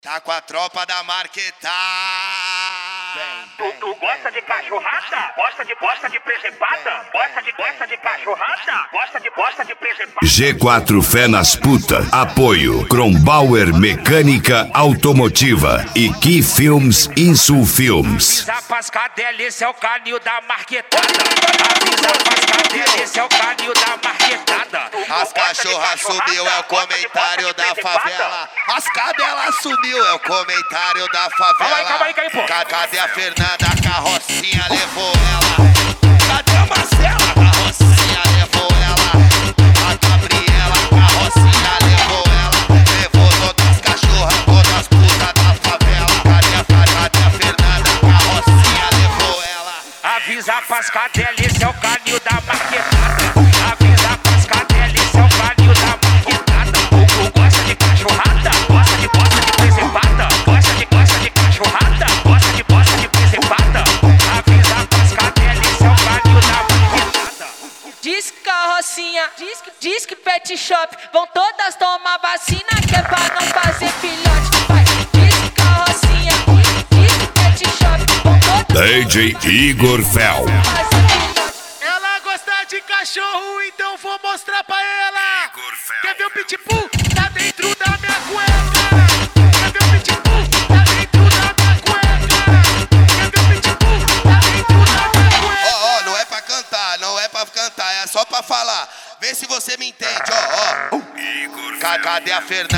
Tá com a tropa da Marquetada. Tu gosta de cachorrada? Gosta de presepada? Gosta de cachorrada? Gosta de presepada? G4 Fé nas Putas. Apoio Kronbauer Mecânica Automotiva e Key Films Insul Films. Avisa pras cadelas, esse é o canil da Marquetada. Avisa pras cadelas, esse é o canil da Marquetada. As cachorras sumiu, é o comentário da favela. As cadelas sumiu, é o comentário da favela. Calma aí, pô. Cadê a Fernanda? A carrocinha levou ela. Cadê a Marcela? A carrocinha levou ela. A Gabriela, a carrocinha levou ela. Levou todas as cachorras, todas as putas da favela. Cadê a Fernanda? A carrocinha levou ela. Avisa pras cadelas, esse é o canil da Marquetada. Avisa pras cadelas, esse é o canil da Marquetada. Tu gosta de cachorrada? Gosta de presepada? Gosta de cachorrada? Gosta de presepada? Avisa pras cadelas, esse é o canil da Marquetada. Diz que carrocinha, diz que pet shop, vão todas tomar vacina que é pra não fazer filhote. Vai, diz que carrocinha, diz que pet shop, vão todas DJ Igor Fel. fazer filhote. Ela gosta de cachorro, então vou mostrar pra ela. Igor Fel. Quer ver o pitbull? Tá dentro da minha cueca. Quer ver o pitbull? Tá dentro da minha cueca. Quer ver o pitbull? Tá dentro da minha cueca. Ó, não é pra cantar, não é pra cantar, é só pra falar. Vê se você me entende, ó. Cadê a Fernanda?